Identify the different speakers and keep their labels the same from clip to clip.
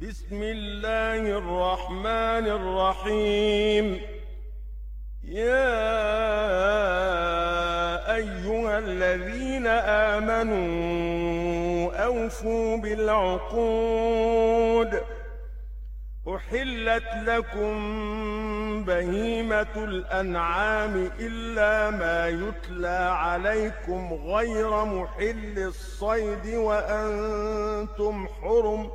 Speaker 1: بسم الله الرحمن الرحيم. يا أيها الذين آمنوا أوفوا بالعقود. أحلت لكم بهيمة الأنعام إلا ما يتلى عليكم غير محل الصيد وأنتم حرم.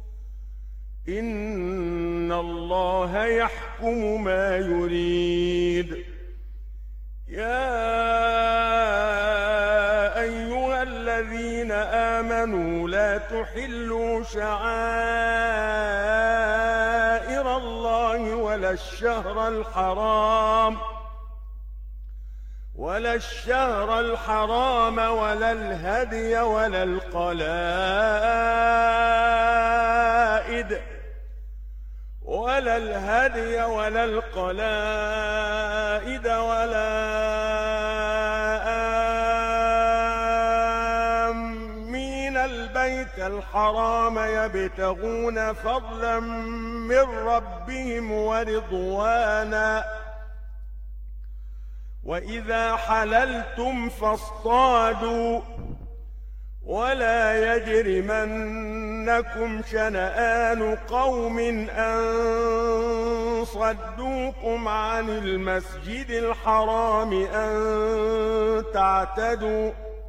Speaker 1: إن الله يحكم ما يريد. يا أيها الذين آمنوا لا تحلوا شعائر الله ولا الشهر الحرام ولا الهدي ولا القلائد ولا آمين البيت الحرام يبتغون فضلا من ربهم ورضوانا. وإذا حللتم فاصطادوا ولا يجرمنكم شنآن قوم أن صدوكم عن المسجد الحرام أن تعتدوا.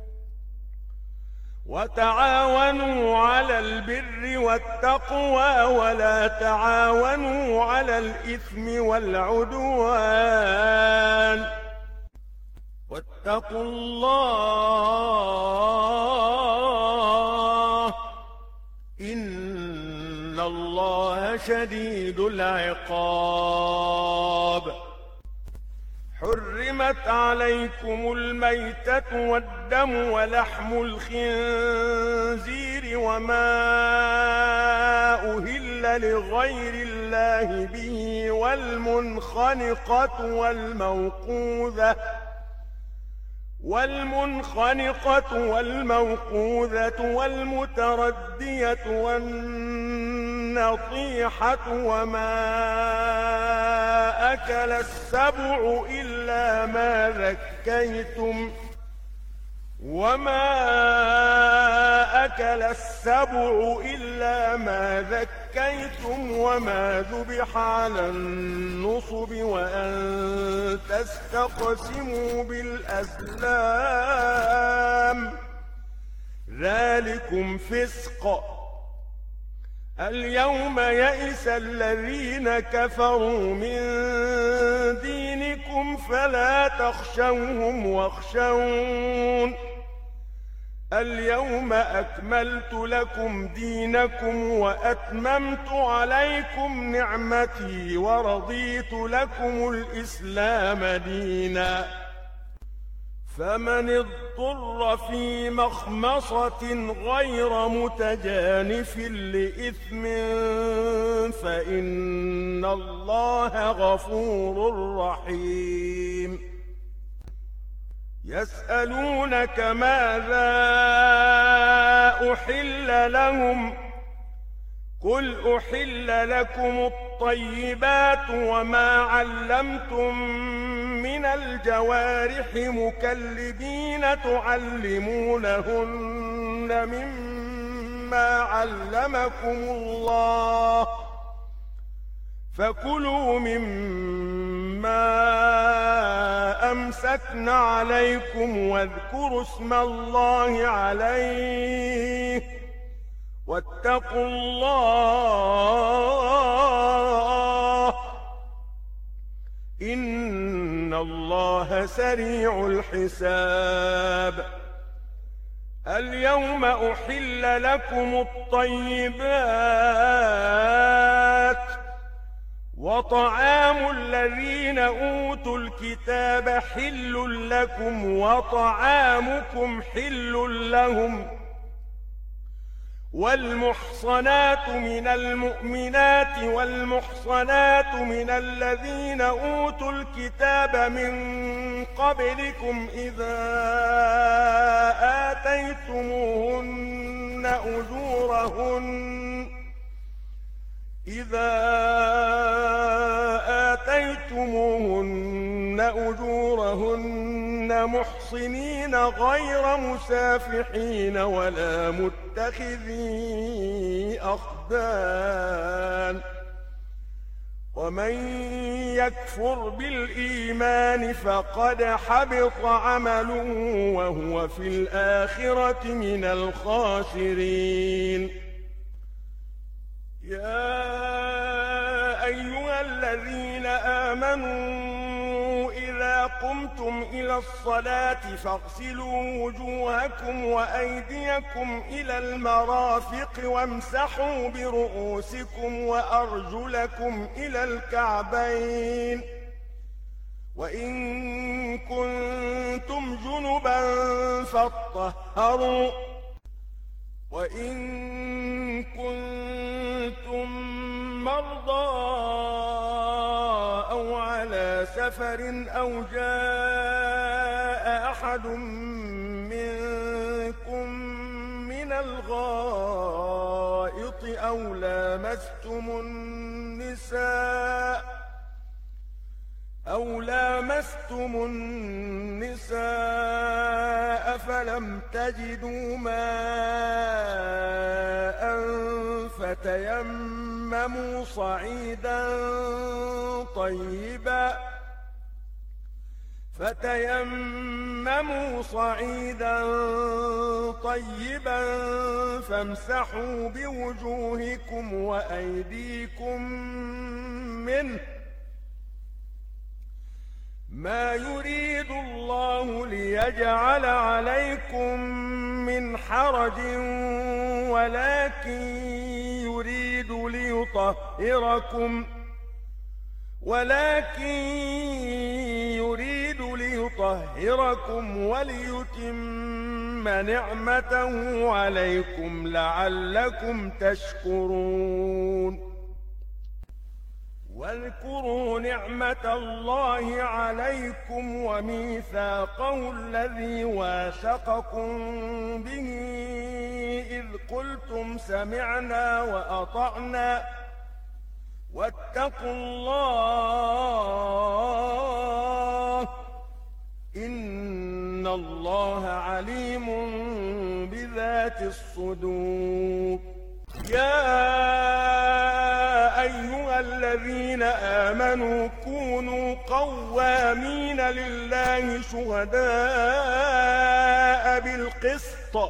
Speaker 1: وتعاونوا على البر والتقوى ولا تعاونوا على الإثم والعدوان. واتقوا الله إن الله شديد العقاب. حرمت عليكم الميتة والدم ولحم الخنزير وما أهل لغير الله به والمنخنقة والموقوذة والمتردية والنطيحة وما أكل السبع إلا ما ذكيتم وما ذبح على النصب وأن تستقسموا بالأزلام ذلكم فسق. اليوم يئس الذين كفروا من دينكم فلا تخشوهم واخشون. اليوم أكملت لكم دينكم وأتممت عليكم نعمتي ورضيت لكم الإسلام دينا. فمن اضطر في مخمصة غير متجانف لإثم فإن الله غفور رحيم. يسألونك ماذا أحل لهم قل أحل لكم الطيبات وما علمتم من الجوارح مكلبين تعلمونهن مما علمكم الله فكلوا مما أمسكن عليكم واذكروا اسم الله عليه واتقوا الله إن الله سريع الحساب. اليوم أحل لكم الطيبات وطعام الذين أوتوا الكتاب حل لكم وطعامكم حل لهم. والمحصنات من المؤمنات والمحصنات من الذين أوتوا الكتاب من قبلكم إذا آتيتموهن إذا آتيتموهن أجورهن محصنين غير مسافحين ولا متخذي أخدان ومن يكفر بالإيمان فقد حبط عمله وهو في الآخرة من الخاسرين. يا أيها الذين آمنوا إذا قمتم إلى الصلاة فاغسلوا وجوهكم وأيديكم إلى المرافق وامسحوا برؤوسكم وأرجلكم إلى الكعبين وإن كنتم جنبا فاطهروا وإن كنتم مرضى أو على سفر أو جاء أحد منكم من الغائط أو لامستم النساء فلم تجدوا ماء فتيمموا صعيدا طيبا فامسحوا بوجوهكم وأيديكم منه ما يريد الله ليجعل عليكم من حرج ولكن يريد ليطهركم وليتم نعمته عليكم لعلكم تشكرون. واذكروا نعمة الله عليكم وميثاقه الذي واثقكم به إذ قلتم سمعنا وأطعنا واتقوا الله إن الله عليم بذات الصدور. يا أيها الذين آمنوا كونوا قوامين لله شهداء بالقسط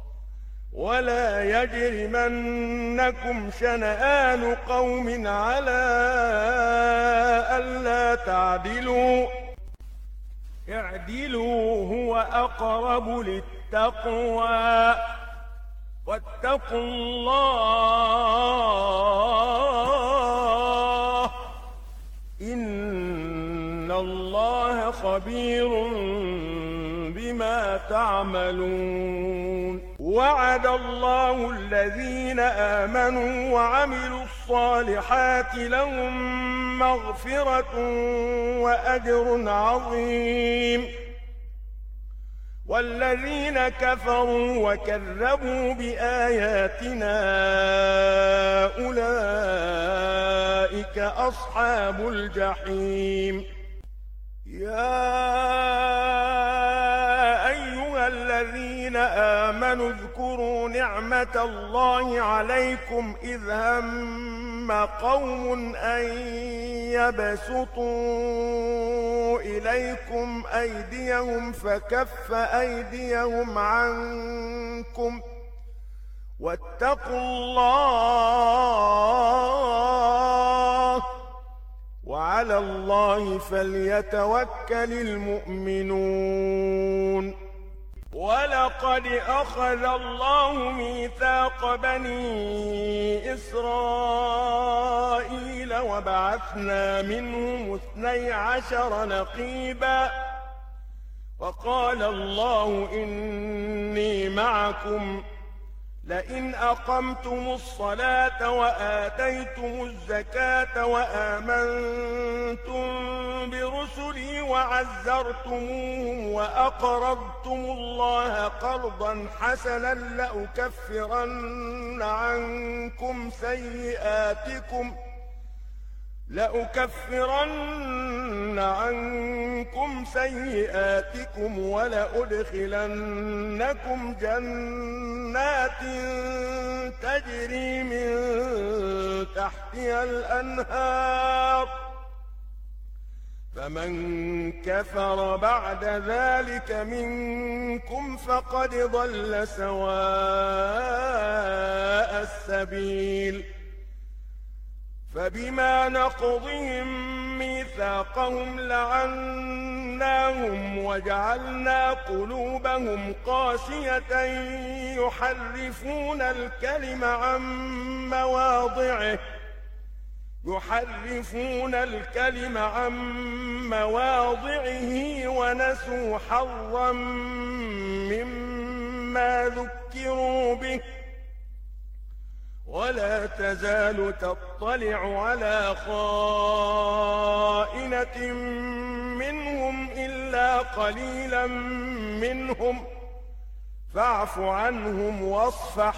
Speaker 1: ولا يجرمنكم شنآن قوم على ألا تعدلوا اعدلوا هو أقرب للتقوى واتقوا الله إن الله خبير بما تعملون. وعد الله الذين آمنوا وعملوا الصالحات لهم مغفرة وأجر عظيم والذين كفروا وكذبوا بآياتنا أولئك أصحاب الجحيم. يا أيها الذين آمنوا اذكروا نعمة الله عليكم إذ هم قوم أن يبسطوا إليكم أيديهم فكف أيديهم عنكم واتقوا الله وعلى الله فليتوكل المؤمنون. ولقد أخذ الله ميثاق بني إسرائيل وبعثنا منهم 12 نقيبا وقال الله إني معكم لئن أقمتم الصلاة وآتيتم الزكاة وآمنتم برسلي وعزرتموهم وأقرضتم الله قرضا حسنا لأكفرن عنكم سيئاتكم ولأدخلنكم جنات تجري من تحتها الأنهار فمن كفر بعد ذلك منكم فقد ضل سواء السبيل فبما نقضهم ميثاقهم لعناهم وجعلنا قلوبهم قاسية يحرفون الكلم عن مواضعه ونسوا حظا مما ذكروا به ولا تزال تطلع على خائنة منهم إلا قليلا منهم فاعف عنهم واصفح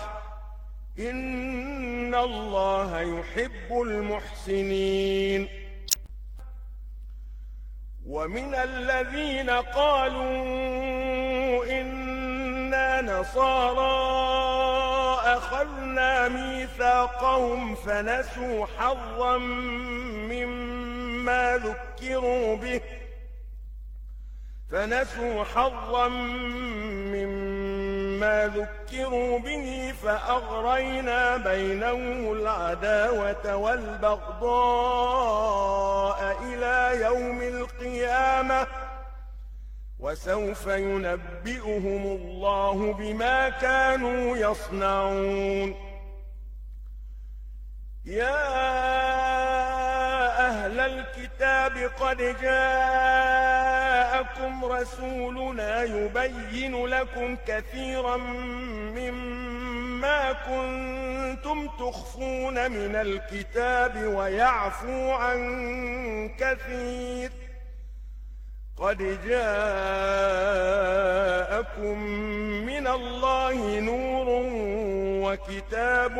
Speaker 1: إن الله يحب المحسنين ومن الذين قالوا إنا نصارى أخذنا ميثاقهم فنسوا حظا مما ذكروا به فأغرينا بينهم العداوة والبغضاء إلى يوم القيامة وسوف ينبئهم الله بما كانوا يصنعون يا أهل الكتاب قد جاءكم رسولنا يبين لكم كثيرا مما كنتم تخفون من الكتاب ويعفو عن كثير قد جاءكم من الله نور وكتاب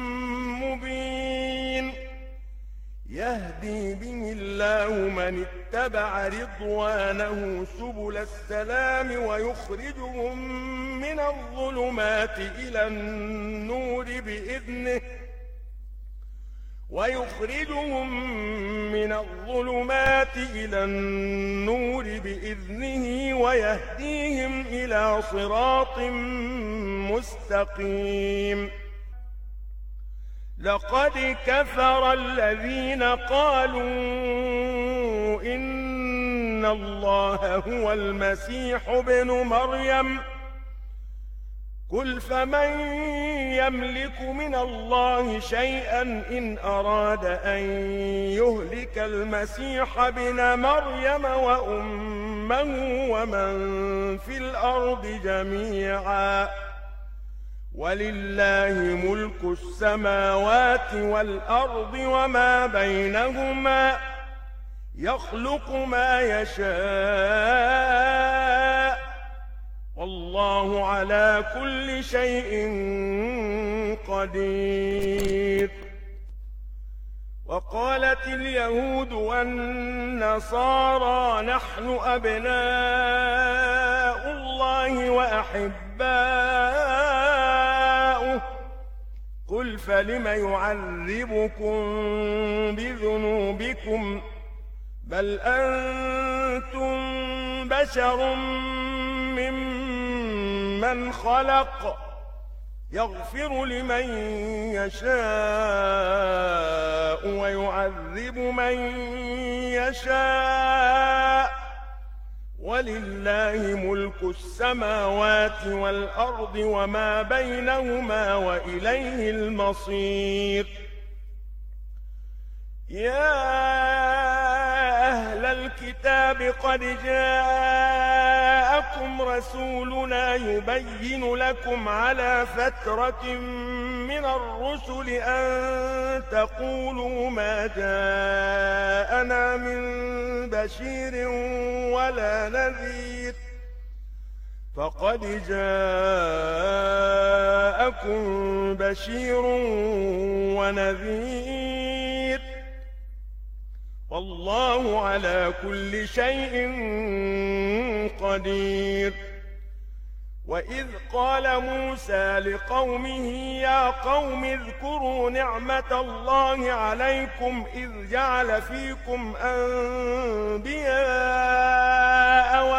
Speaker 1: مبين يهدي به الله من اتبع رضوانه سبل السلام ويخرجهم من الظلمات إلى النور بإذنه ويهديهم إلى صراط مستقيم لقد كفر الذين قالوا إن الله هو المسيح ابن مريم قل فمن يملك من الله شيئا إن أراد أن يهلك المسيح ابن مريم وأمه ومن في الأرض جميعا ولله ملك السماوات والأرض وما بينهما يخلق ما يشاء والله على كل شيء قدير وقالت اليهود والنصارى نحن أبناء الله وأحباؤه قل فلم يعذبكم بذنوبكم بل أنتم بشر ممن خلق يغفر لمن يشاء ويعذب من يشاء ولله ملك السماوات والأرض وما بينهما وإليه المصير يا أهل الكتاب قد جاءكم رسولنا يبين لكم على فترة من الرسل أن تقولوا ما جاءنا من بشير ولا نذير فقد جاءكم بشير ونذير والله على كل شيء قدير. وإذ قال موسى لقومه يا قوم اذكروا نعمة الله عليكم إذ جعل فيكم أنبياء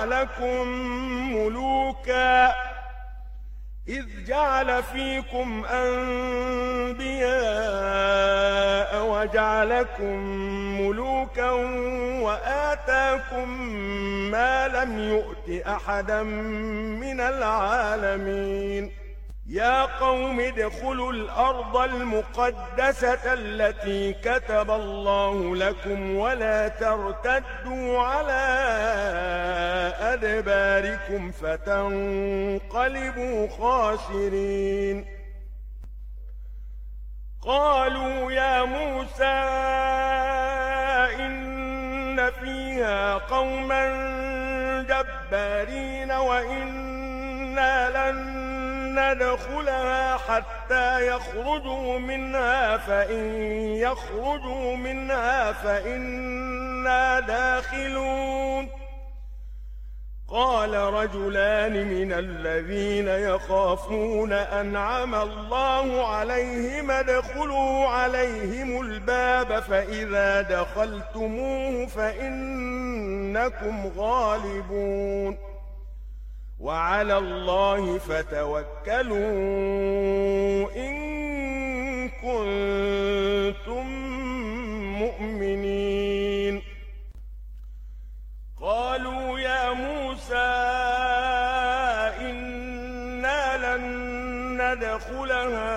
Speaker 1: وجعلكم ملوكا وآتاكم ما لم يؤت أحدا من العالمين. يا قوم ادخلوا الأرض المقدسة التي كتب الله لكم ولا ترتدوا على أدباركم فتنقلبوا خاسرين. قالوا يا موسى إن فيها قوما جبارين وإنا لن ندخلها حتى يخرجوا منها فإن يخرجوا منها فإنا داخلون. قال رجلان من الذين يخافون أنعم الله عليهم ادخلوا عليهم الباب فإذا دخلتموه فإنكم غالبون وعلى الله فتوكلوا إن كنتم مؤمنين. قالوا يا موسى إنا لن ندخلها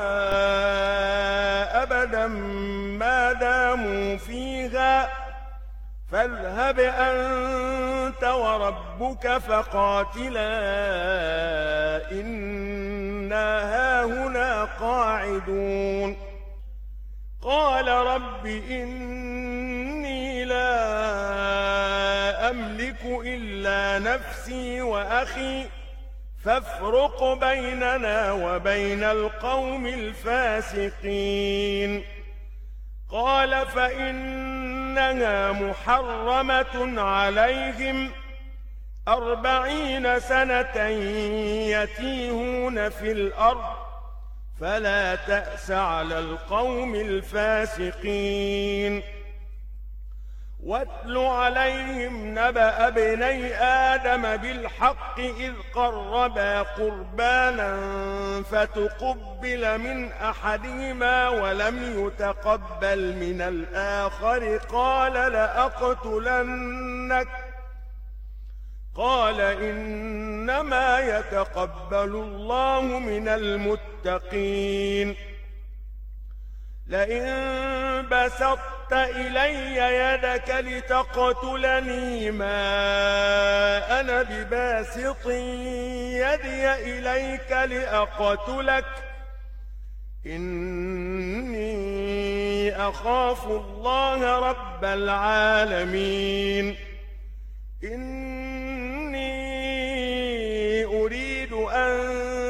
Speaker 1: أبدا ما داموا فيها فاذهب أنت وربك فقاتلا إنا هاهنا قاعدون. قال رب إني لا أملك إلا نفسي وأخي فافرق بيننا وبين القوم الفاسقين. قال فإنها محرمة عليهم 40 سنة يتيهون في الأرض فلا تأس على القوم الفاسقين. واتل عليهم نبأ ابني آدم بالحق إذ قربا قربانا فتقبل من أحدهما ولم يتقبل من الآخر قال لأقتلنك قال إنما يتقبل الله من المتقين. لئن بسطت إلي يدك لتقتلني ما أنا بباسط يدي إليك لأقتلك إني أخاف الله رب العالمين. إني أريد أن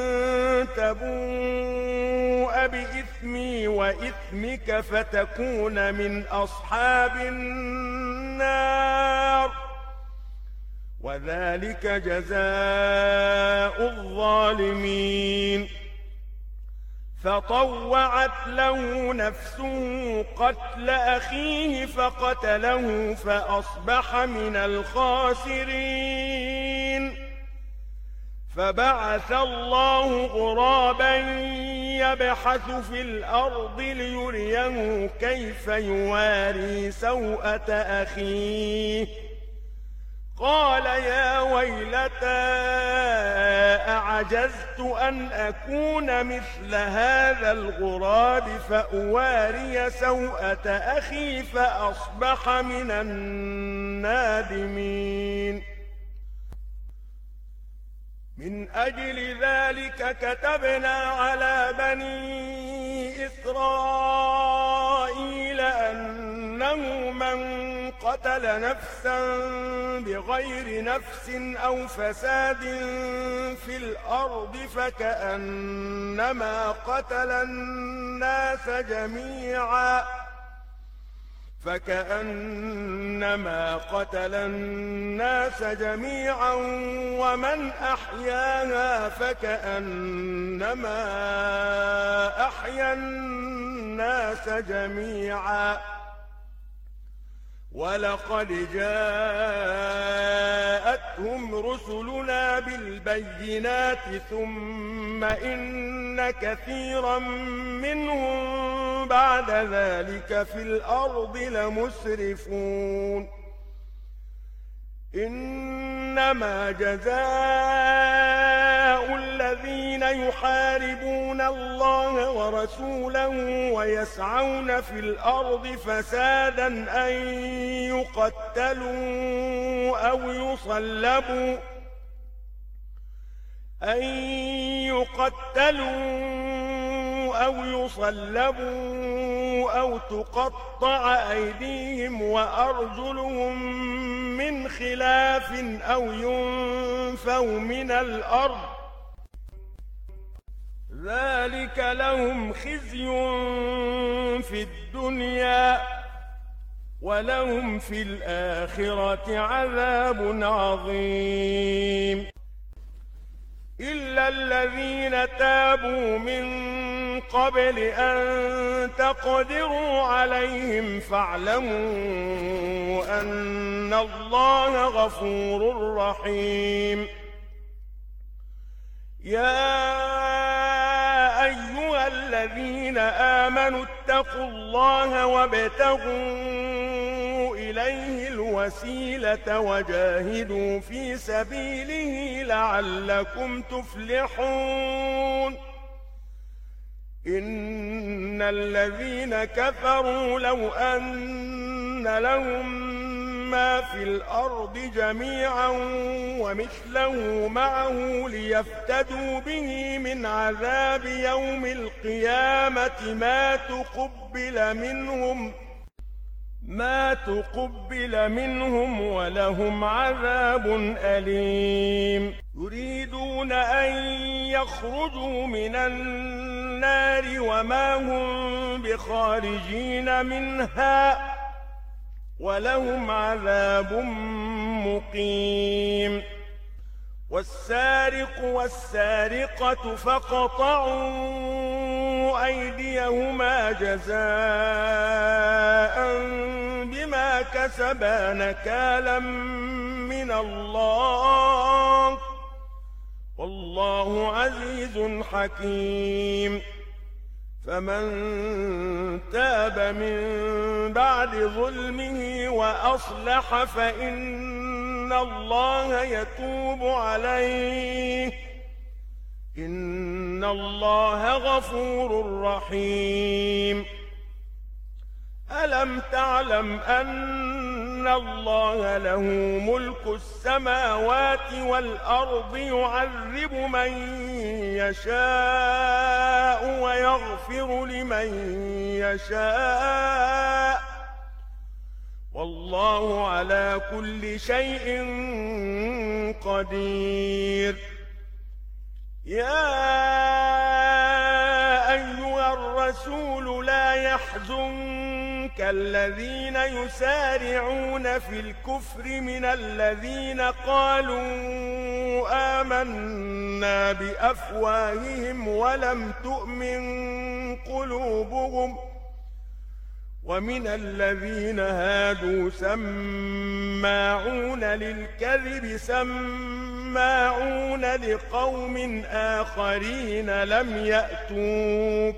Speaker 1: تبوء بإثمي وإثمك فتكون من أصحاب النار وذلك جزاء الظالمين. فطوعت له نفسه قتل أخيه فقتله فأصبح من الخاسرين. فبعث الله غرابا يبحث في الأرض ليريه كيف يواري سوءة أخيه. قال يا ويلتى أعجزت أن أكون مثل هذا الغراب فأواري سوءة أخي فأصبح من النادمين. النادمين. من أجل ذلك كتبنا على بني إسرائيل أنه من قتل نفسا بغير نفس أو فساد في الأرض فكأنما قتل الناس جميعا ومن أحياها فكأنما أحيا الناس جميعا. ولقد جاءتهم رسلنا بالبينات ثم إن كثيرا منهم بعد ذلك في الأرض لمسرفون. إنما جزاء الذين يحاربون الله ورسوله ويسعون في الأرض فسادا أن يقتلوا أو يصلبوا أو تقطع أيديهم وأرجلهم من خلاف أو ينفوا من الأرض. ذلك لهم خزي في الدنيا ولهم في الآخرة عذاب عظيم. إلا الذين تابوا من قبل أن تقدروا عليهم فاعلموا أن الله غفور رحيم. يا أيها الذين آمنوا اتقوا الله وابتغوا إليه الوسيلة وجاهدوا في سبيله لعلكم تفلحون. إن الذين كفروا لو أن لهم ما في الأرض جميعا ومثله معه ليفتدوا به من عذاب يوم القيامة ما تقبل منهم ولهم عذاب أليم. يريدون أن يخرجوا من النار وما هم بخارجين منها ولهم عذاب مقيم. والسارق والسارقة فاقطعوا أيديهما جزاء بما كسبا نكالا من الله والله عزيز حكيم. فمن تاب من بعد ظلمه وأصلح فإن الله يتوب عليه إن الله غفور رحيم. ألم تعلم أن الله له ملك السماوات والأرض يعذب من يشاء ويغفر لمن يشاء والله على كل شيء قدير. يا أيها الرسول لا يحزنك الذين يسارعون في الكفر من الذين قالوا آمنا بأفواههم ولم تؤمن قلوبهم ومن الذين هادوا سماعون للكذب سماعون لقوم آخرين لم يأتوك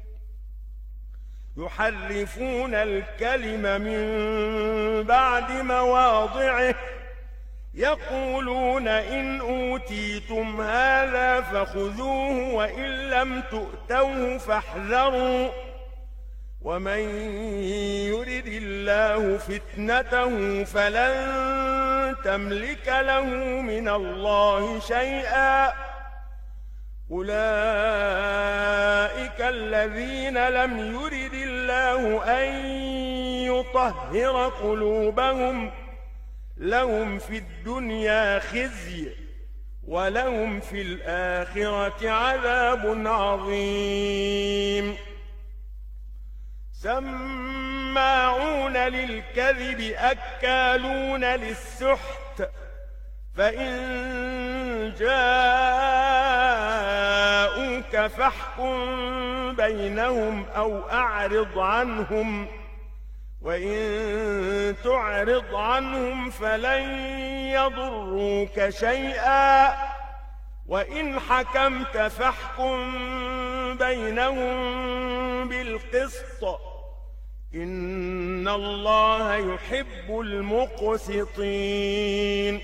Speaker 1: يحرفون الكلم من بعد مواضعه يقولون إن أوتيتم هذا فخذوه وإن لم تؤتوه فاحذروا ومن يرد الله الله فتنته فلن تملك له من الله شيئا أولئك الذين لم يرد الله أن يطهر قلوبهم لهم في الدنيا خزي ولهم في الآخرة عذاب عظيم سماعون للكذب أكالون للسحت فإن جاءوك فاحكم بينهم أو أعرض عنهم وإن تعرض عنهم فلن يضروك شيئا وإن حكمت فاحكم بينهم بالقسط إن الله يحب المقسطين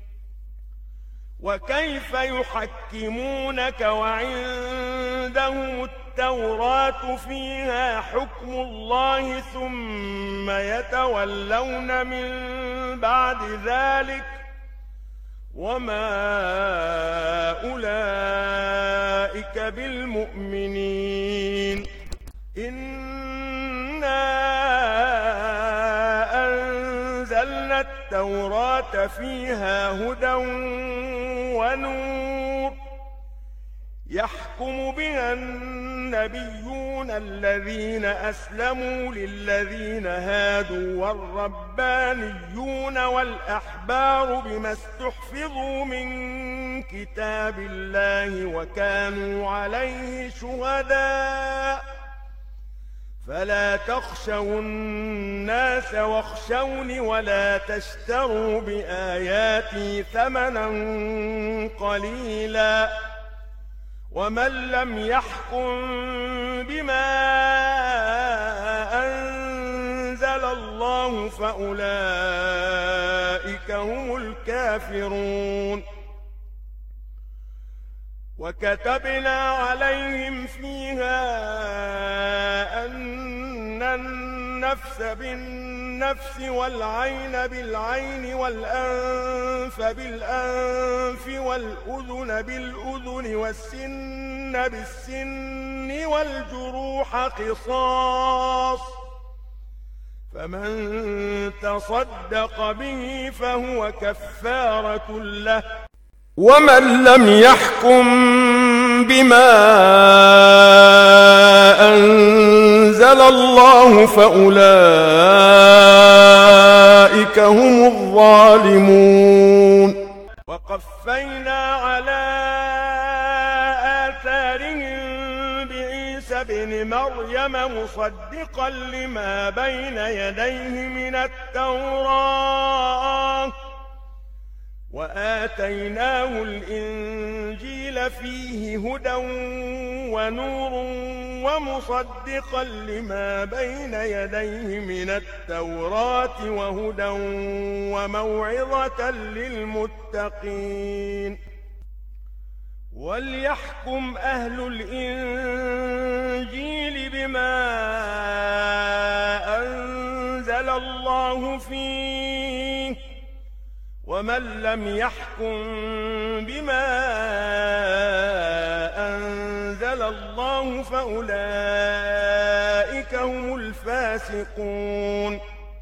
Speaker 1: وكيف يحكمونك وعندهم التوراة فيها حكم الله ثم يتولون من بعد ذلك وما أولئك بالمؤمنين إنا أنزلنا التوراة فيها هدى ونور يحكم بها النبيون الذين أسلموا للذين هادوا والربانيون والأحبار بما استحفظوا من كتاب الله وكانوا عليه شهداء فلا تخشوا الناس واخشوني ولا تشتروا بآياتي ثمنا قليلا ومن لم يحكم بما أنزل الله فأولئك هم الكافرون وكتبنا عليهم فيها أن النفس بالنفس والعين بالعين والأنف بالأنف والأذن بالأذن والسن بالسن والجروح قصاص فمن تصدق به فهو كفارة له ومن لم يحكم بما أنزل الله فأولئك هم الظالمون وقفينا على آثارهم بعيسى ابن مريم مصدقا لما بين يديه من التوراة وآتيناه الإنجيل فيه هدى ونور ومصدقا لما بين يديه من التوراة وهدى وموعظة للمتقين وليحكم أهل الإنجيل بما أنزل الله فيه ومن لم يحكم بما أنزل الله فأولئك هم الفاسقون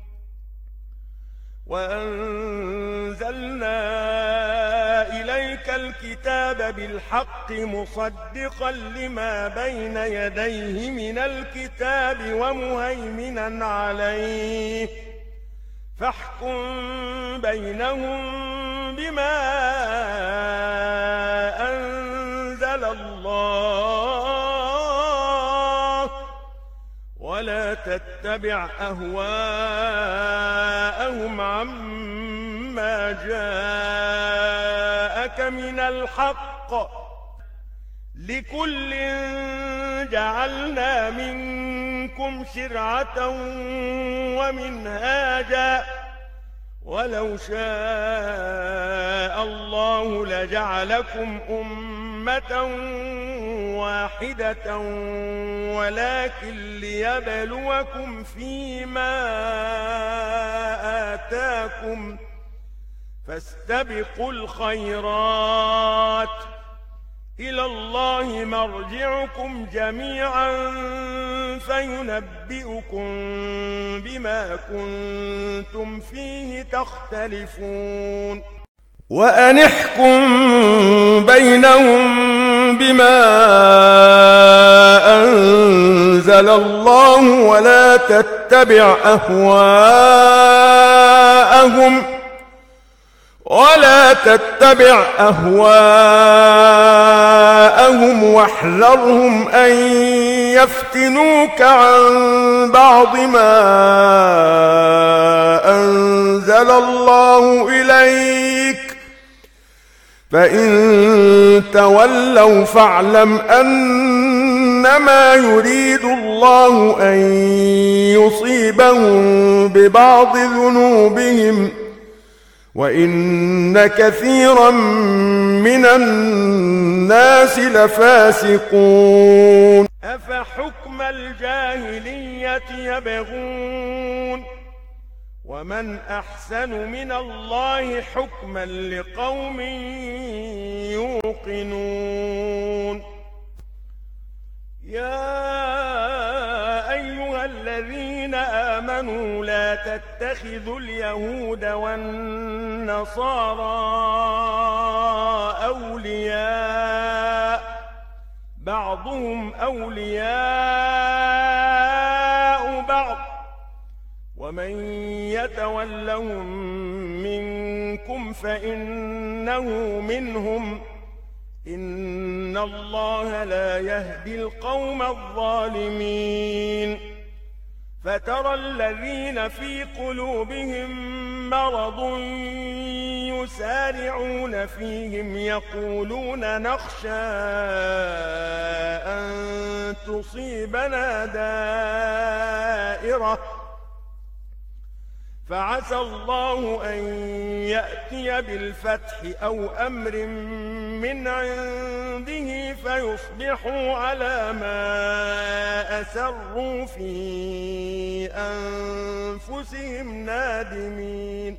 Speaker 1: وأنزلنا إليك الكتاب بالحق مصدقا لما بين يديه من الكتاب ومهيمنا عليه فاحكم بينهم بما أنزل الله ولا تتبع أهواءهم عما جاءك من الحق لكل جعلنا منكم شرعة ومنهاجا ولو شاء الله لجعلكم أمة أمة واحدة ولكن ليبلوكم فيما آتاكم فاستبقوا الخيرات إلى الله مرجعكم جميعا فينبئكم بما كنتم فيه تختلفون وأن احكم بينهم بما أنزل الله ولا تتبع أهواءهم واحذرهم أن يفتنوك عن بعض ما أنزل الله إليك فإن تولوا فاعلم أنما يريد الله أن يصيبهم ببعض ذنوبهم وإن كثيرا من الناس لفاسقون أفحكم الجاهلية يبغون ومن أحسن من الله حكما لقوم يوقنون يا أيها الذين آمنوا لا تتخذوا اليهود والنصارى أولياء بعضهم أولياء بعض ومن يتولهم منكم فإنه منهم إن الله لا يهدي القوم الظالمين فترى الذين في قلوبهم مرض يسارعون فيهم يقولون نخشى أن تصيبنا دائرة فعسى الله أن يأتي بالفتح أو أمر من عنده فيصبحوا على ما أسروا في أنفسهم نادمين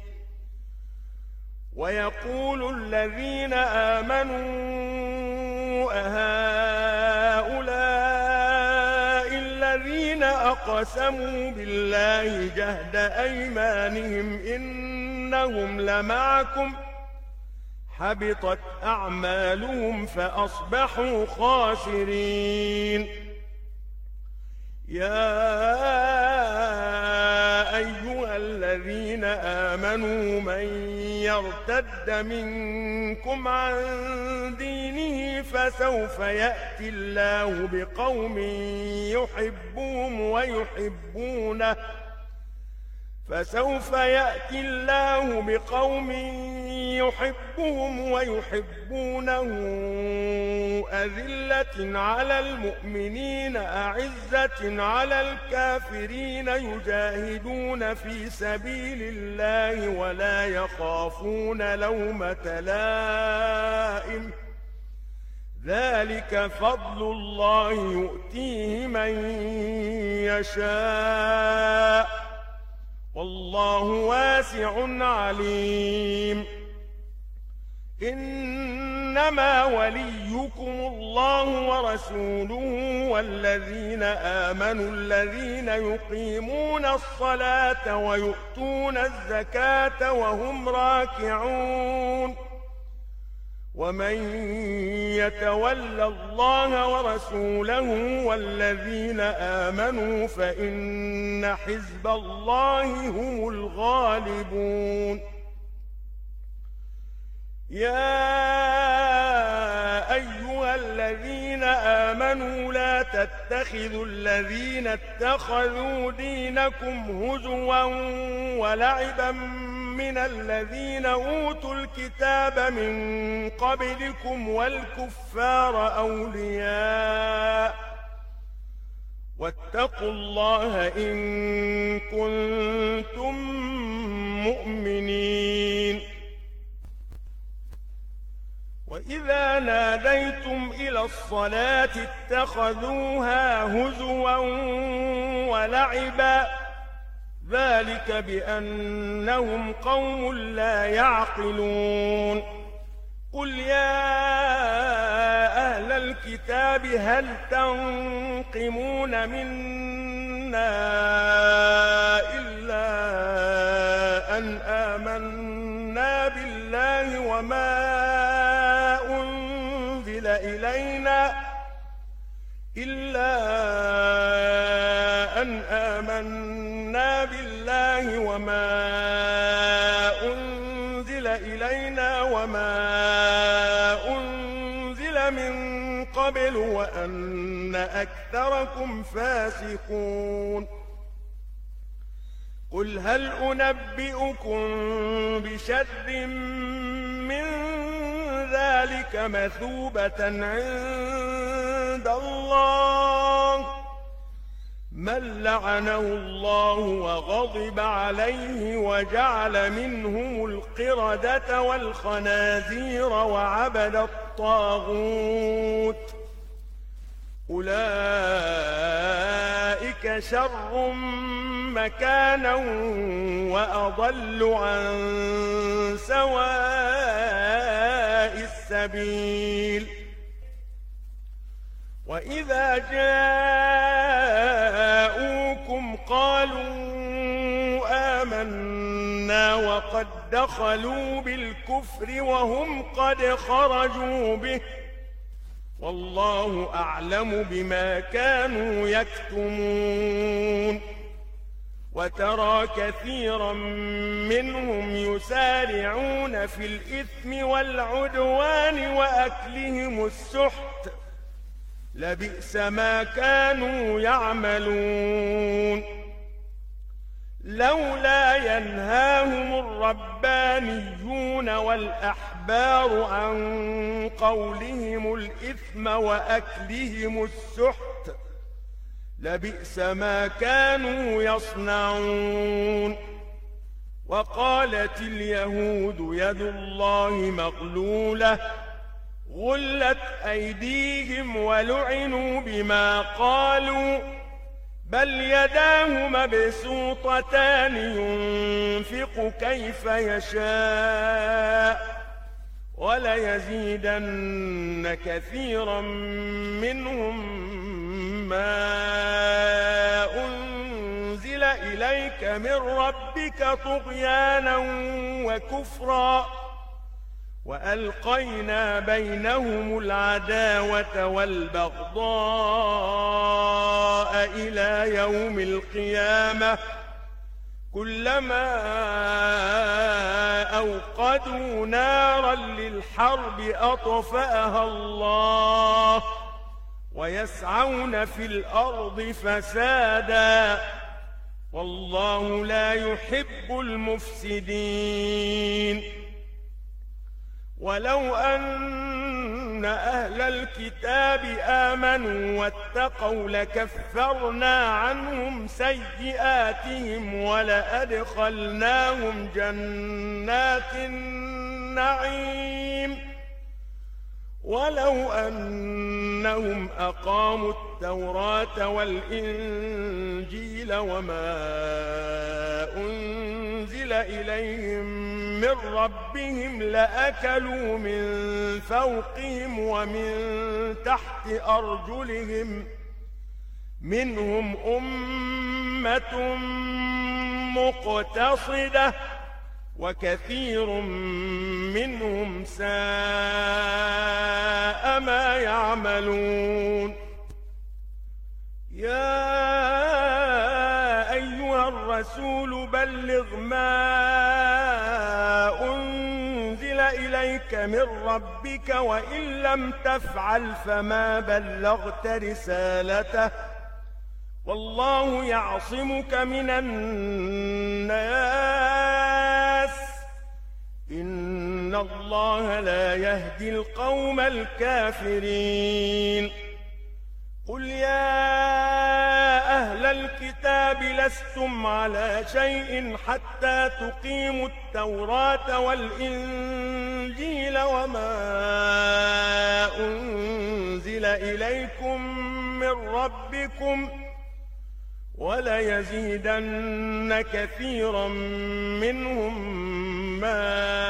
Speaker 1: ويقول الذين آمنوا أهؤلاء الذين أقسموا بالله جهد أيمانهم إنهم لمعكم حبطت أعمالهم فأصبحوا خاسرين يا أيها الذين آمنوا من يرتد منكم عن دينه فسوف يأتي الله بقوم يحبهم ويحبونه أذلة على المؤمنين أعزة على الكافرين يجاهدون في سبيل الله ولا يخافون لومة لائم ذلك فضل الله يؤتيه من يشاء والله واسع عليم إنما وليكم الله ورسوله والذين آمنوا الذين يقيمون الصلاة ويؤتون الزكاة وهم راكعون ومن يتول الله ورسوله والذين آمنوا فإن حزب الله هم الغالبون يا أيها الذين آمنوا لا تتخذوا الذين اتخذوا دينكم هزوا ولعبا من الذين أوتوا الكتاب من قبلكم والكفار أولياء واتقوا الله إن كنتم مؤمنين وإذا ناديتم إلى الصلاة اتخذوها هزوا ولعبا ذلك بأنهم قوم لا يعقلون قل يا أهل الكتاب هل تنقمون منا إلا أن آمنا بالله وما أنزل إلينا وما أنزل من قبل وأن أكثركم فاسقون قل هل أنبئكم بشر من ذلك مثوبة عند الله من لعنه الله وغضب عليه وجعل منهم القردة والخنازير وعبد الطاغوت أولئك شر مكانا وأضل عن سواء السبيل وإذا جاءوكم قالوا آمنا وقد دخلوا بالكفر وهم قد خرجوا به والله أعلم بما كانوا يكتمون وترى كثيرا منهم يسارعون في الإثم والعدوان وأكلهم السحت لبئس ما كانوا يعملون لولا ينهاهم الربانيون والأحبار عن قولهم الإثم وأكلهم السحت لبئس ما كانوا يصنعون وقالت اليهود يد الله مغلولة غلت أيديهم ولعنوا بما قالوا بل يداه مبسوطتان ينفق كيف يشاء وليزيدن كثيرا منهم ما أنزل إليك من ربك طغيانا وكفرا وألقينا بينهم العداوة والبغضاء إلى يوم القيامة كلما أوقدوا نارا للحرب أطفأها الله ويسعون في الأرض فسادا والله لا يحب المفسدين ولو أن أهل الكتاب آمنوا واتقوا لكفرنا عنهم سيئاتهم ولأدخلناهم جنات النعيم ولو أنهم أقاموا التوراة والإنجيل وما أنزل إليهم من ربهم لأكلوا من فوقهم ومن تحت أرجلهم منهم أمة مقتصدة وكثير منهم ساء ما يعملون يا أيها الرسول بلغ ما أنزل إليك من ربك وإن لم تفعل فما بلغت رسالته والله يعصمك من الناس إن الله لا يهدي القوم الكافرين قل يا أهل الكتاب لستم على شيء حتى تقيموا التوراة والإنجيل وما أنزل إليكم من ربكم وليزيدن كثيرا منهم ما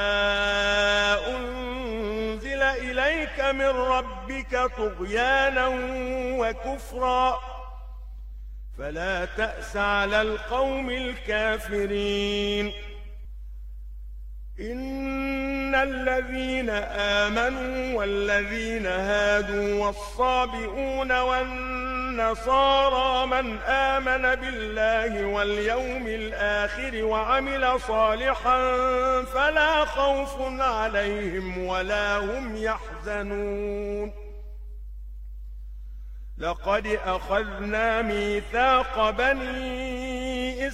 Speaker 1: أنزل إليك من ربك طغيانا وكفرا فلا تأس على القوم الكافرين. إن الذين آمنوا والذين هادوا والصابئون والنصارى من آمن بالله واليوم الآخر وعمل صالحا فلا خوف عليهم ولا هم يحزنون. لقد أخذنا ميثاق بني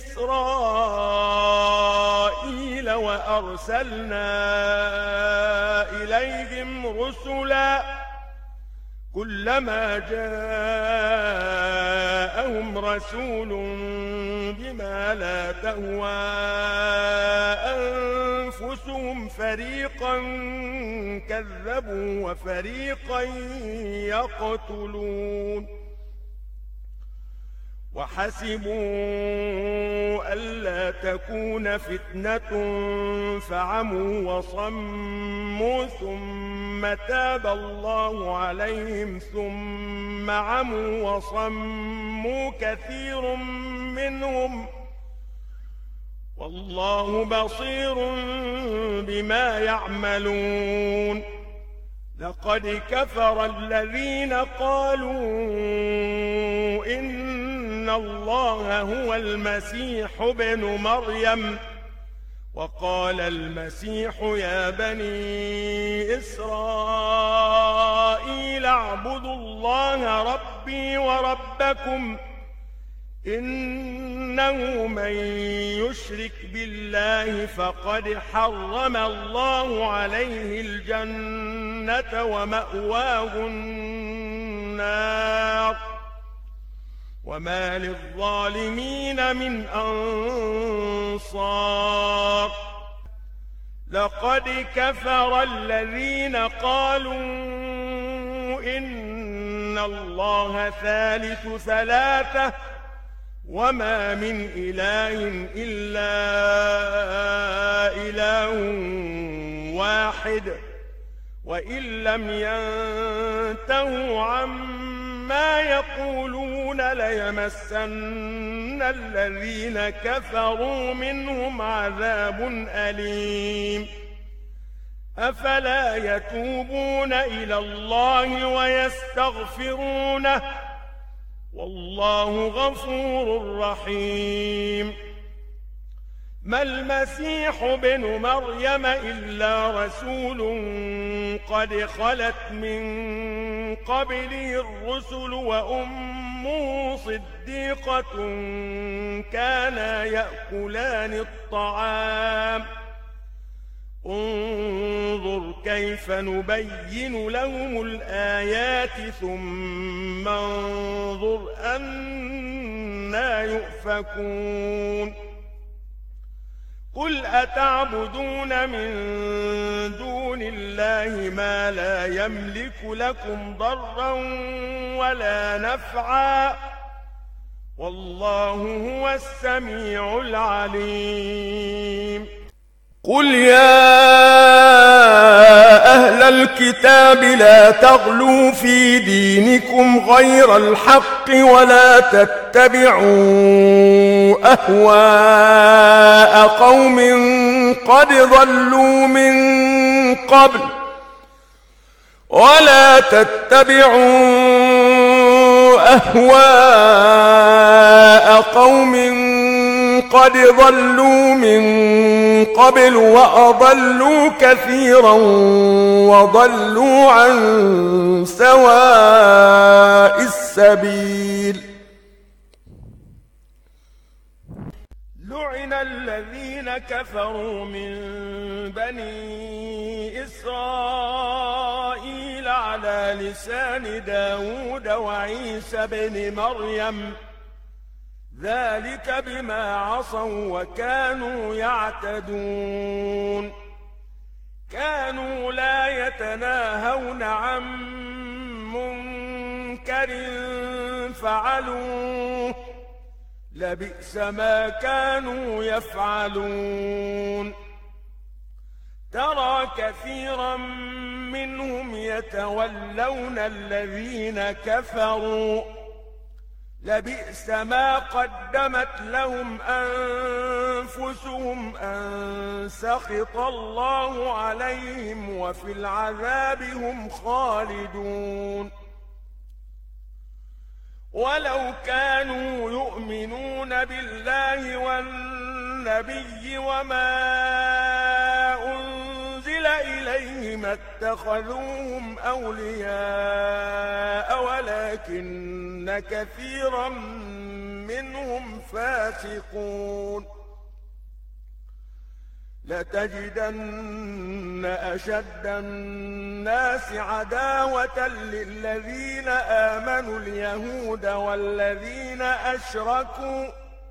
Speaker 1: إسرائيل وأرسلنا إليهم رسلا كلما جاءهم رسول بما لا تهوى أنفسهم فريقا كذبوا وفريقا يقتلون. وحسبوا ألا تكون فتنة فعموا وصموا ثم تاب الله عليهم ثم عموا وصموا كثير منهم والله بصير بما يعملون. لقد كفر الذين قالوا إن الله هو المسيح ابن مريم وقال المسيح يا بني إسرائيل اعبدوا الله ربي وربكم إنه من يشرك بالله فقد حرم الله عليه الجنة ومأواه النار وما للظالمين من أنصار. لقد كفر الذين قالوا إن الله ثالث ثلاثة وما من إله إلا إله واحد وإن لم ينتهوا عما يقولون ليمسن الذين كفروا منهم عذاب أليم. أفلا يتوبون إلى الله ويستغفرونه والله غفور رحيم. ما المسيح ابن مريم إلا رسول قد خلت من قبله الرسل وأمه صديقة كانا يأكلان الطعام انظر كيف نبين لهم الآيات ثم انظر أنى يؤفكون. قل أتعبدون من دون الله ما لا يملك لكم ضرا ولا نفعا والله هو السميع العليم. قل يا أهل الكتاب لا تغلوا في دينكم غير الحق ولا تتبعوا أهواء قوم قد ضلوا من قبل وأضلوا كثيرا وضلوا عن سواء السبيل. لعن الذين كفروا من بني إسرائيل على على لسان داود وعيسى بن مريم ذلك بما عصوا وكانوا يعتدون كانوا لا يتناهون عن منكر فعلوه لبئس ما كانوا يفعلون ترى كثيرا منهم يتولون الذين كفروا لبئس ما قدمت لهم أنفسهم أن سخط الله عليهم وفي العذاب هم خالدون ولو كانوا يؤمنون بالله والنبي وما أنزل إليه ما اتخذوهم أولياء ولكن كثيرا منهم فاسقون لتجدن أشد الناس عداوة للذين آمنوا اليهود والذين أشركوا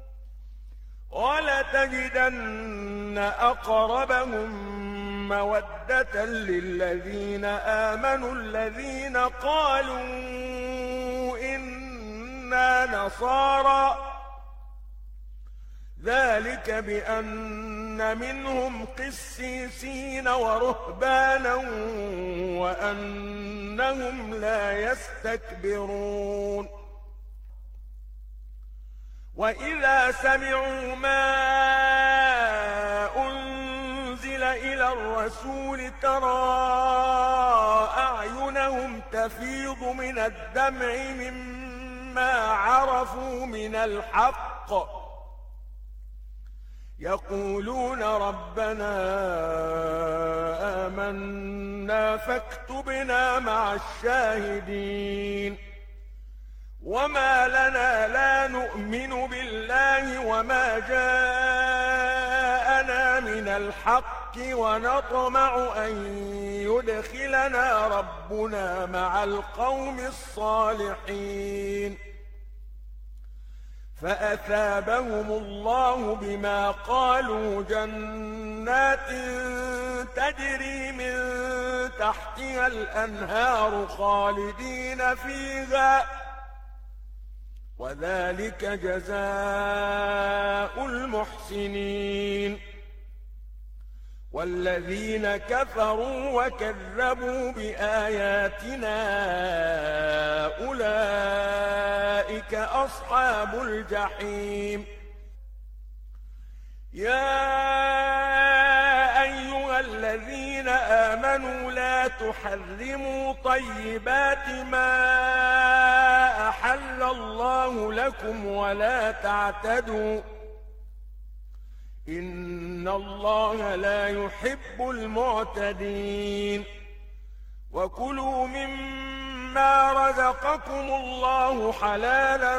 Speaker 1: ولتجدن أقربهم مودة للذين آمنوا الذين قالوا إنا نصارى ذلك بأن منهم قسيسين ورهبانا وأنهم لا يستكبرون وإذا سمعوا ما أنزل إلى الرسول ترى أعينهم تفيض من الدمع مما عرفوا من الحق يقولون ربنا آمنا فاكتبنا مع الشاهدين وما لنا لا نؤمن بالله وما جاءنا من الحق ونطمع أن يدخلنا ربنا مع القوم الصالحين فأثابهم الله بما قالوا جنات تجري من تحتها الأنهار خالدين فيها وذلك جزاء المحسنين والذين كفروا وكذبوا بآياتنا أولئك أصحاب الجحيم يا أيها الذين آمنوا لا تحرموا طيبات ما أحل الله لكم ولا تعتدوا إن الله لا يحب المعتدين وكلوا مما رزقكم الله حلالا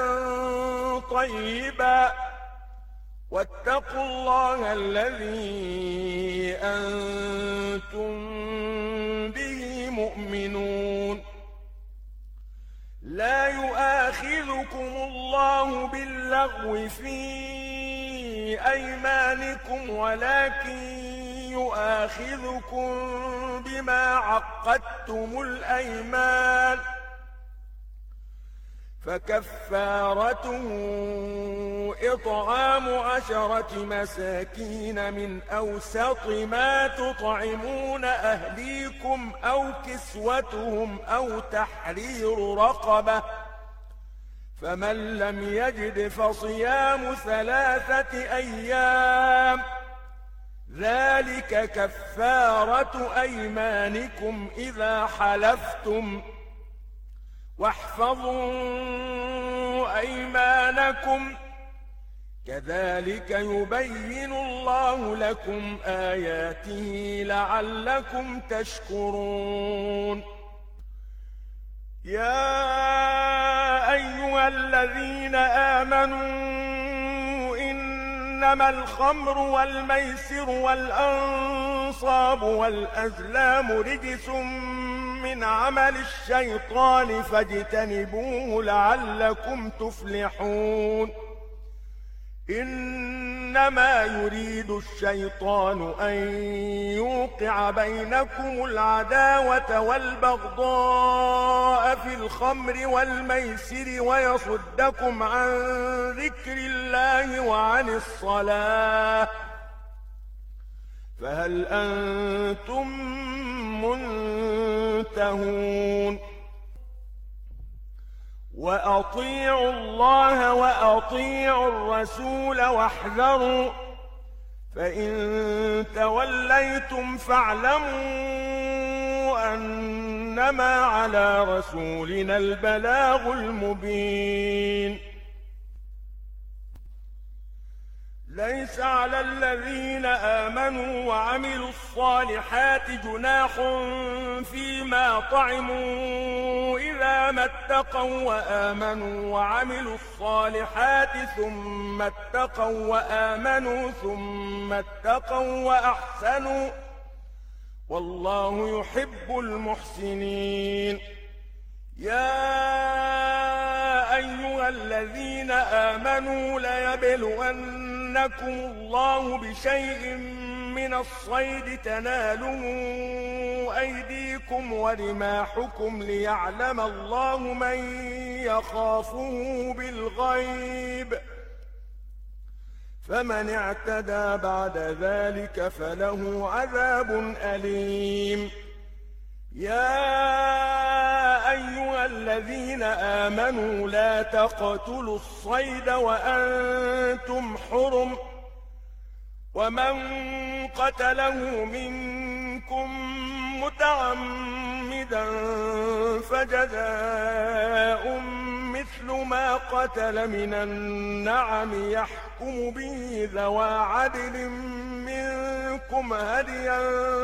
Speaker 1: طيبا واتقوا الله الذي أنتم به مؤمنون لا يؤاخذكم الله باللغو في أيمانكم ولكن يؤاخذكم بما عقدتم الأيمان فكفارته إطعام 10 مساكين من أوسط ما تطعمون أهليكم أو كسوتهم أو تحرير رقبة فمن لم يجد فصيام 3 أيام ذلك كفارة أيمانكم إذا حلفتم واحفظوا أيمانكم كذلك يبين الله لكم آياته لعلكم تشكرون يا أيها الذين آمنوا إنما الخمر والميسر والأنصاب والأزلام رجس من عمل الشيطان فاجتنبوه لعلكم تفلحون إنما يريد الشيطان أن يوقع بينكم العداوة والبغضاء في الخمر والميسر ويصدكم عن ذكر الله وعن الصلاة فهل أنتم منتهون وأطيعوا الله وأطيعوا الرسول واحذروا فإن توليتم فاعلموا أنما على رسولنا البلاغ المبين ليس على الذين آمنوا وعملوا الصالحات جناح فيما طعموا إذا ما اتقوا وآمنوا وعملوا الصالحات ثم اتقوا وآمنوا ثم اتقوا وأحسنوا والله يحب المحسنين يا أيها الذين آمنوا ليبلونكم الله بشيء من الصيد تناله أيديكم ورماحكم ليعلم الله من يخافه بالغيب فمن اعتدى بعد ذلك فله عذاب أليم يا أيها الذين آمنوا لا تقتلوا الصيد وأنتم حرم ومن قتله منكم متعمدا فجزاء مثل ما قتل من النعم يحكم به ذوى عدل منكم هديا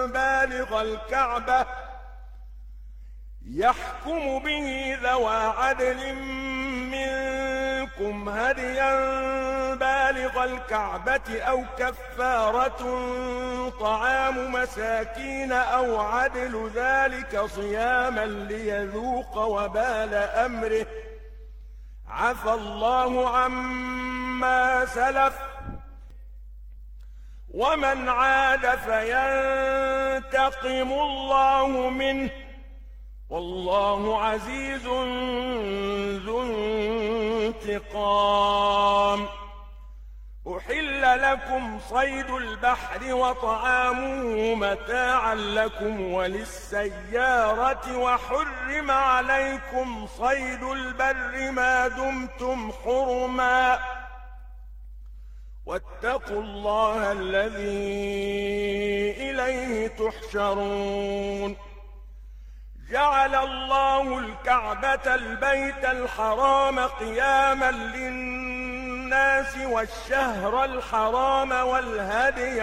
Speaker 1: بالغ الكعبة أو كفارة طعام مساكين أو عدل ذلك صياما ليذوق وبال أمره عفى الله عما سلف ومن عاد فينتقم الله منه والله عزيز ذو انتقام أحل لكم صيد البحر وطعامه متاعا لكم وللسيارة وحرم عليكم صيد البر ما دمتم حرما واتقوا الله الذي إليه تحشرون جعل الله الكعبة البيت الحرام قياما للناس والشهر الحرام والهدي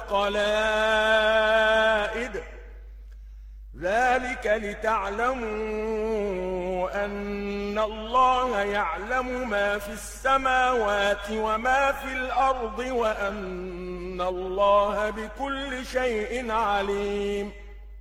Speaker 1: والقلائد ذلك لتعلموا أن الله يعلم ما في السماوات وما في الأرض وأن الله بكل شيء عليم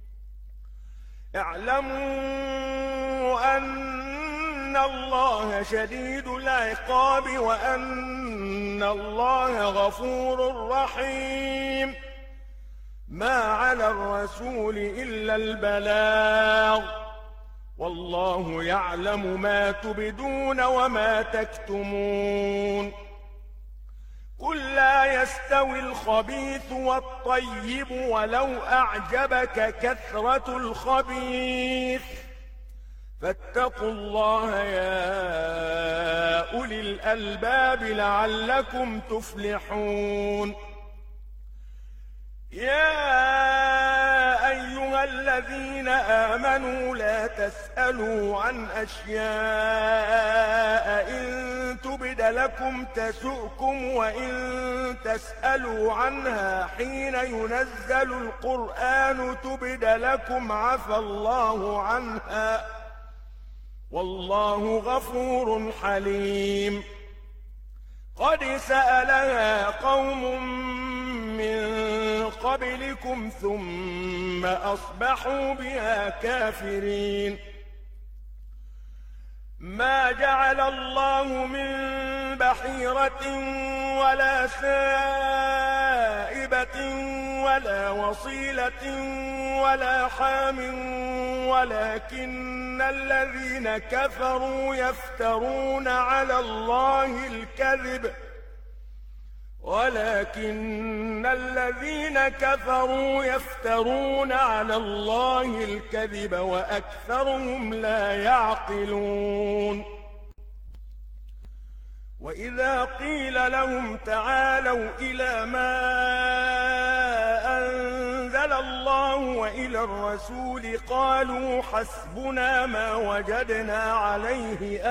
Speaker 1: اعلموا أن الله شديد العقاب وأن الله غفور رحيم ما على الرسول إلا البلاغ والله يعلم ما تبدون وما تكتمون قل لا يستوي الخبيث والطيب ولو أعجبك كثرة الخبيث فاتقوا الله يا أولي الألباب لعلكم تفلحون يا أيها الذين آمنوا لا تسألوا عن أشياء إن تبد لكم تسؤكم وإن تسألوا عنها حين ينزل القرآن تبد لكم عفى الله عنها والله غفور حليم قد سألها قوم من قبلكم ثم أصبحوا بها كافرين. ما جعل الله من بحيرة ولا سائبة ولا وصيلة ولا حام ولكن الذين كفروا يفترون على الله الكذب وأكثرهم لا يعقلون. وإذا قيل لهم تعالوا إلى ما أنزل الله وإلى الرسول قالوا حسبنا ما وجدنا عليه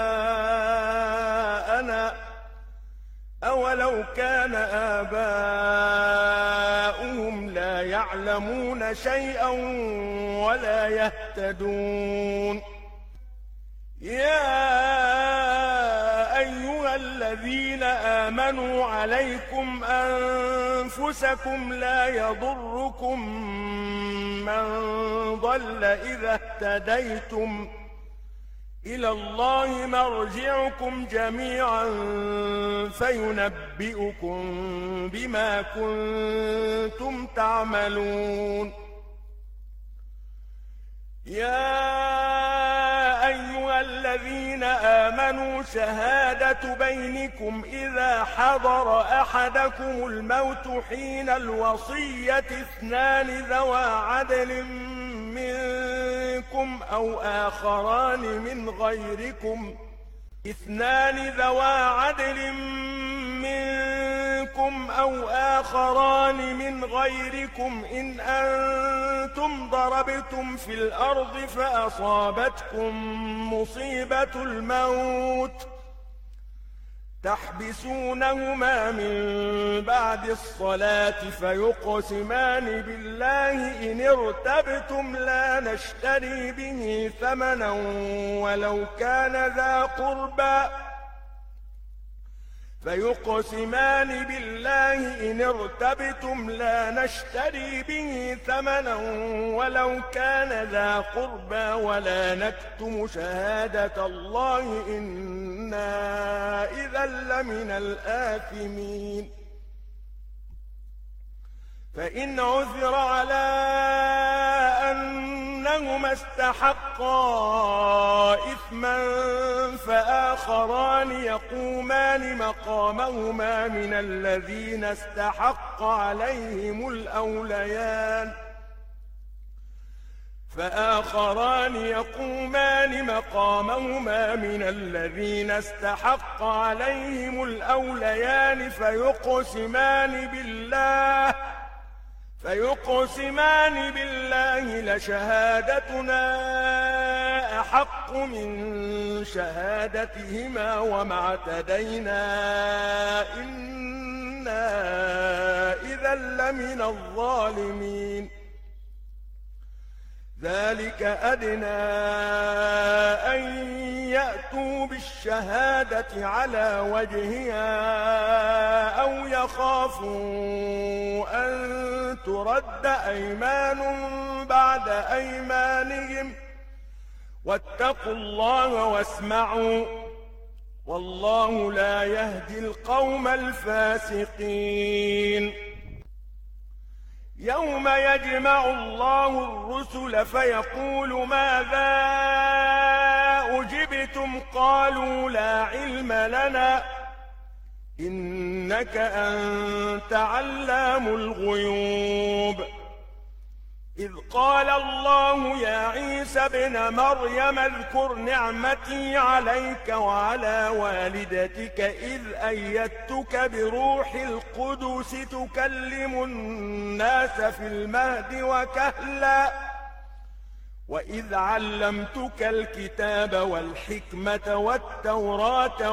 Speaker 1: آباءنا أولو كان آباؤهم لا يعلمون شيئا ولا يهتدون. يا أيها الذين آمنوا عليكم أنفسكم لا يضركم من ضل إذا اهتديتم إلى الله مرجعكم جميعا فينبئكم بما كنتم تعملون. يا أيها الذين آمنوا شهادة بينكم إذا حضر أحدكم الموت حين الوصية اثنان ذوى عدل منكم أو آخران من غيركم إن أنتم ضربتم في الأرض فأصابتكم مصيبة الموت تحبسونهما من بعد الصلاة فيقسمان بالله إن ارتبتم لا نشتري به ثمنا ولو كان ذا قربى ولا نكتم شهادة الله إنا إذا لمن الآثمين. فإن عثر على أنهما استحقا إثما فآخران يقومان مقامهما من الذين استحق عليهم الأوليان فيقسمان بالله لشهادتنا أحق من شهادتهما وما اعتدينا إنا إذا لمن الظالمين. ذلك أدنى أن يأتوا بالشهادة على وجهها أو يخافوا أن ترد أيمان بعد أيمانهم واتقوا الله واسمعوا والله لا يهدي القوم الفاسقين. يوم يجمع الله الرسل فيقول ماذا أجبتم قالوا لا علم لنا إنك أنت علام الغيوب. إذ قال الله يا عيسى ابن مريم اذكر نعمتي عليك وعلى والدتك إذ أيدتك بروح القدس تكلم الناس في المهد وكهلا وإذ علمتك الكتاب والحكمة والتوراة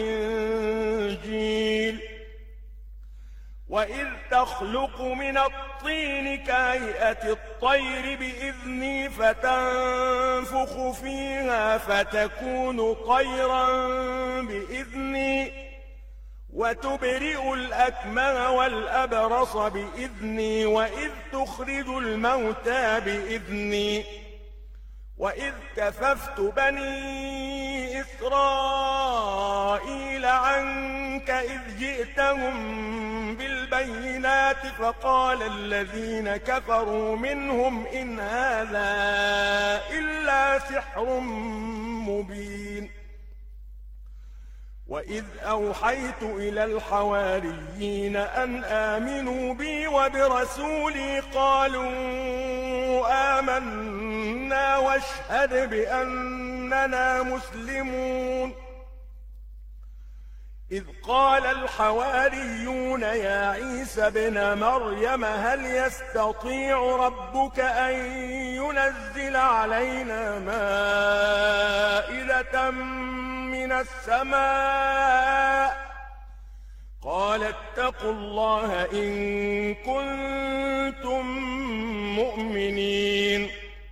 Speaker 1: والإنجيل وإذ تخلق من الطين كهيئة الطير بإذني فتنفخ فيها فتكون طيرا بإذني وتبرئ الأكمه والأبرص بإذني وإذ تخرج الموتى بإذني وإذ كففت بني إسرائيل عنك إذ جئتهم بالبينات فقال الذين كفروا منهم إن هذا إلا سحر مبين وإذ أوحيت إلى الحواريين أن آمنوا بي وبرسولي قالوا آمنا واشهد بأننا مسلمون إذ قال الحواريون يا عيسى ابن مريم هل يستطيع ربك أن ينزل علينا مائدة من السماء قال اتقوا الله إن كنتم مؤمنين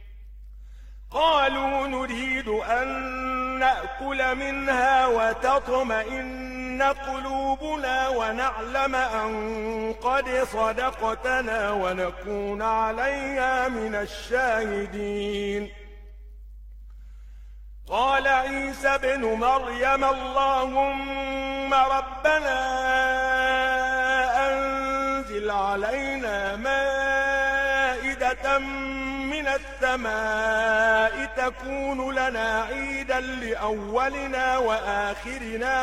Speaker 1: قالوا نريد أن نأكل منها وتطمئن قلوبنا ونعلم أن قد صدقتنا ونكون عليها من الشاهدين قال عيسى ابن مريم اللهم ربنا أنزل علينا مائدة من السماء تكون لنا عيدا لأولنا وآخرنا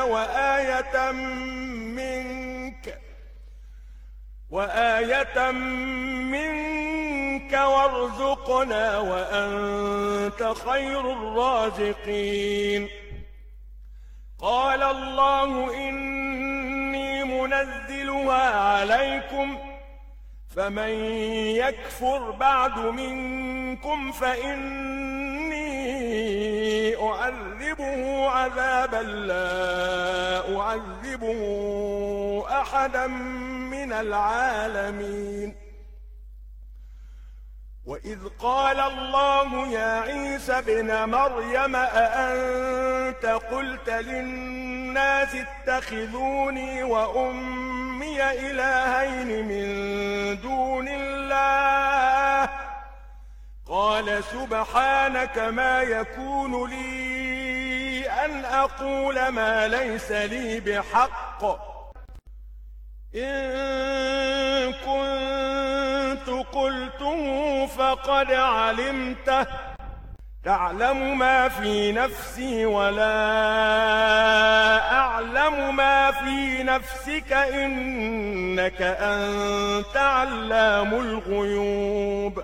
Speaker 1: وآية منك وارزقنا وأنت خير الرازقين قال الله إني منزلها عليكم فمن يكفر بعد منكم فإني أعذبه عذابا لا أعذبه أحدا من العالمين وإذ قال الله يا عيسى ابن مريم أأنت قلت للناس اتخذوني وأمي إلهين من دون الله قال سبحانك ما يكون لي أن أقول ما ليس لي بحق إن كنت قلته فقد علمته تعلم ما في نفسي ولا أعلم ما في نفسك إنك أنت علام الغيوب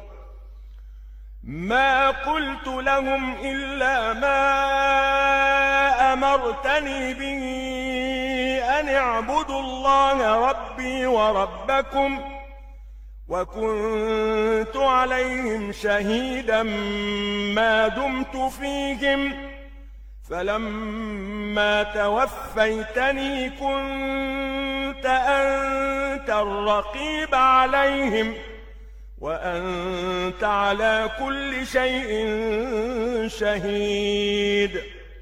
Speaker 1: ما قلت لهم إلا ما أمرتني به أن اعبدوا الله ربي وربكم وكنت عليهم شهيدا ما دمت فيهم فلما توفيتني كنت أنت الرقيب عليهم وأنت على كل شيء شهيد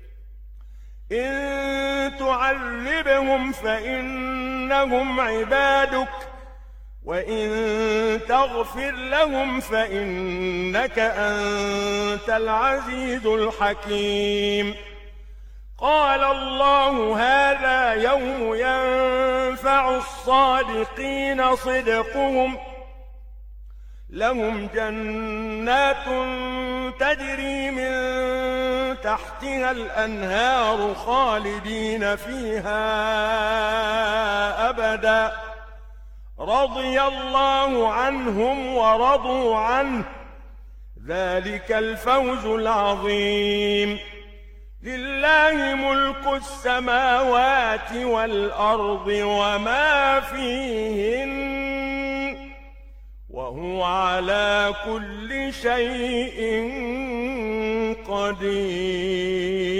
Speaker 1: إن تعذبهم فإنهم عبادك وإن تغفر لهم فإنك أنت العزيز الحكيم قال الله هذا يوم ينفع الصادقين صدقهم لهم جنات تجري من تحتها الأنهار خالدين فيها أبدا رضي الله عنهم ورضوا عنه ذلك الفوز العظيم لله ملك السماوات والأرض وما فيهن وهو على كل شيء قدير